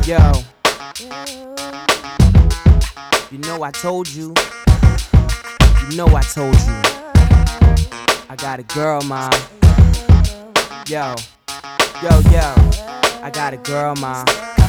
Yo, you know I told you. You know I told you. I got a girl, ma. Yo, I got a girl, ma.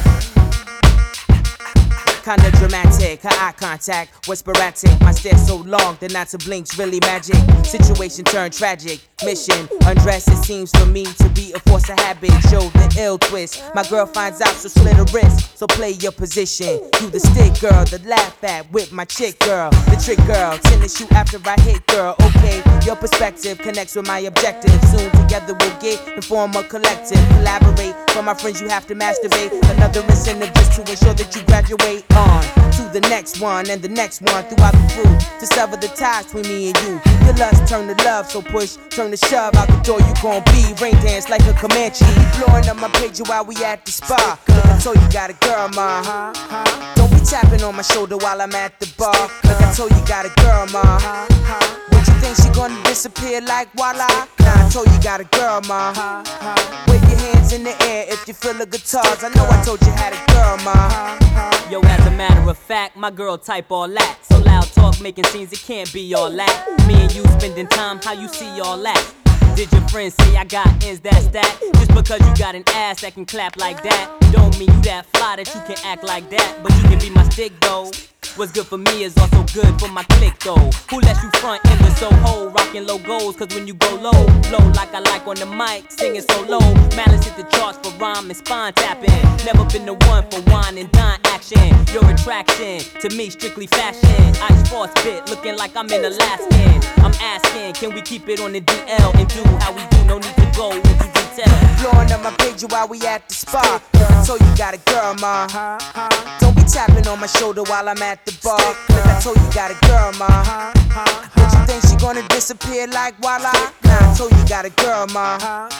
Kinda dramatic, her eye contact was sporadic. My stare so long, the not to blink's really magic. Situation turned tragic, mission undress. It seems for me to be a force of habit. Show the ill twist. My girl finds out, so slit her wrist. So play your position. You the stick girl, the laugh at with my chick girl, the trick girl. Tennis you after I hit girl. Okay, your perspective connects with my objective. Soon together we'll get and form a collective. Collaborate. For my friends you have to masturbate. Another incentive just to ensure that you graduate. On to the next one and the next one throughout the fruit to sever the ties between me and you. Your lust turn to love, so push, turn to shove. Out the door you gon' be, rain dance like a Comanche. Blowing up my page while we at the spa. Look, I told you got a girl, ma. Don't be tapping on my shoulder while I'm at the bar. Look, I told you got a girl, ma. What you think she gonna disappear like voila? Nah, I told you got a girl, ma. Wave your hands in the air if you feel the guitars. I know I told you had a girl, ma. Yo, as a matter of fact, my girl type all that. So loud talk making scenes, it can't be all that. Me and you spending time, how you see all that? Did your friends say I got ends that's that? Just because you got an ass that can clap like that don't mean you that fly that you can act like that. But you can be my stick though. What's good for me is also good for my clique though. Who lets you front in the Soho, rockin' logos? Cause when you go low, low like I like on the mic, singing so low. Malice hit the charts for rhyme and spine tapping. Never been the one for wine and dine action. Your attraction to me strictly fashion. Ice Force bit looking like I'm in Alaskan. I'm asking, can we keep it on the DL and do how we do? No need to go into detail. Blowing up my page while we at the spa. I told you got a girl, ma. Don't be tapping on my shoulder while I'm at the bar. Look, I told you got a girl, ma. What you think she gonna disappear like voila? Nah, I told you got a girl, ma.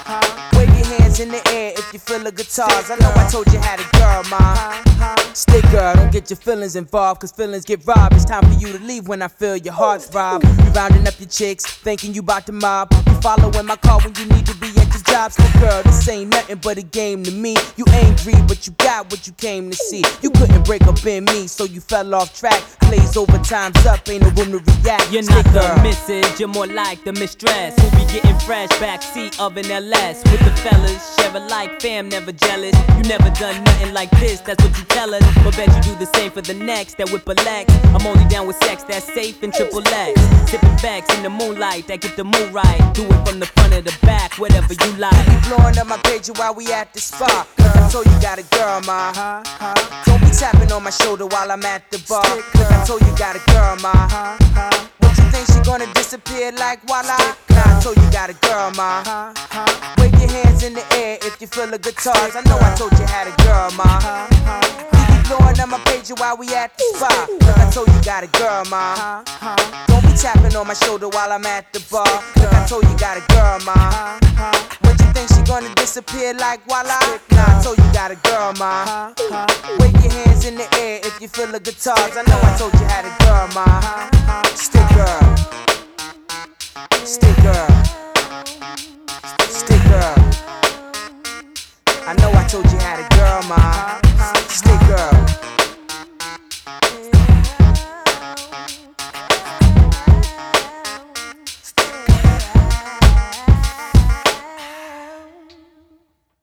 Wave your hands in the air if you feel the guitars. I know I told you had a girl, ma. Stick girl, don't get your feelings involved, cause feelings get robbed. It's time for you to leave when I feel your heart throb. You rounding up your chicks, thinking you bout to mob. You following my call when you need to be at your job. Stick girl, this ain't nothing but a game to me. You angry, but you got what you came to see. You couldn't break up in me, so you fell off track. Plays over, time's up, ain't no room to react. You're not the missus, you're more like the mistress. Who be getting fresh, backseat of an LS. With the fellas, share alike, fam, never jealous. You never done nothing like this, that's what you tell us. But bet you do the same for the next, that whip a Lex. I'm only down with sex that's safe and triple X. Sipping backs in the moonlight, that get the mood right. Do it from the front of the back, whatever you like. You blowing up my page while we at the spa. I told you got a girl, ma. Don't be tapping on my shoulder while I'm at the bar. Look, I told you got a girl, ma. What you think she gonna disappear like voila? Nah, I told you got a girl, ma. Wave your hands in the air if you feel the guitars. I know I told you had a girl, ma. Blowing up my page while we at the spa. Look, I told you got a girl, ma. Don't be tapping on my shoulder while I'm at the bar. Look, I told you got a girl, ma. What you think she gonna disappear like voila? Nah, I told you got a girl, ma. Wave your hands in the air if you feel the guitars. I know I told you had a girl, ma. Stick girl, stick girl, stick girl. I know I told you had a girl, ma. Stick girl.